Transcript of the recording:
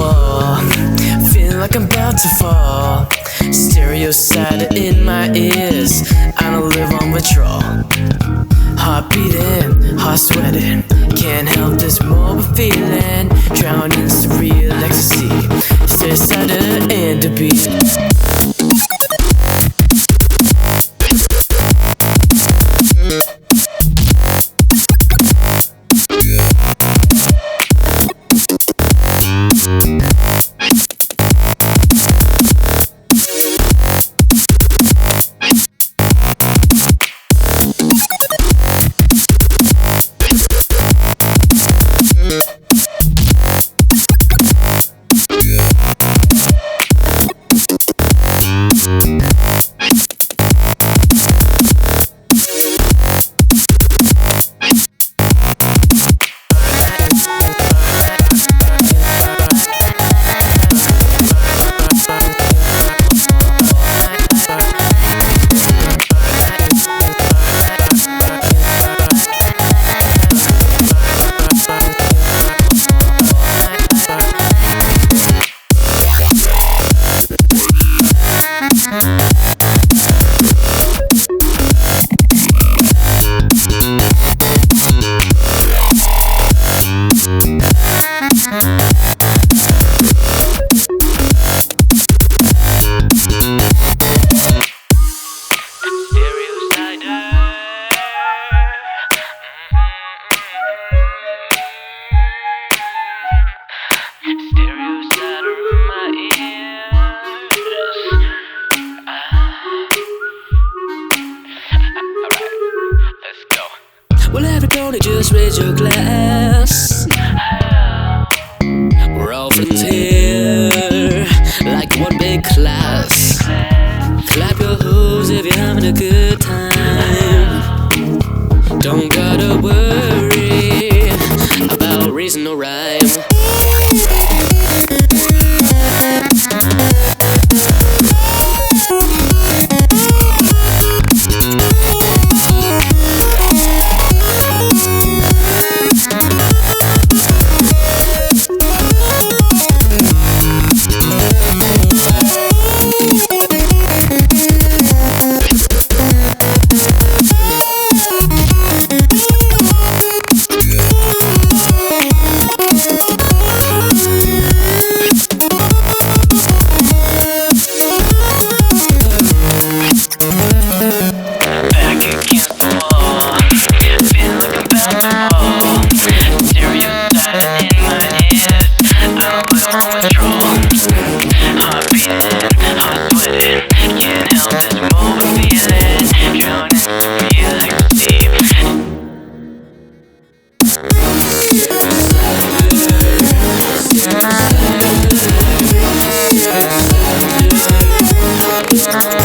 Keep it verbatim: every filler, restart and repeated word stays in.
wall, feeling like I'm about to fall. Stereo side in my ears, I don't live on withdrawal. Heart beating, heart sweating, can't help this mobile feeling. Drown in surreal ecstasy, stay started and the beat. Well, everybody just raise your glass. We're all friends here, like one big class. Clap your hooves if you're having a good time. Don't gotta worry about reason or rhyme. Yeah.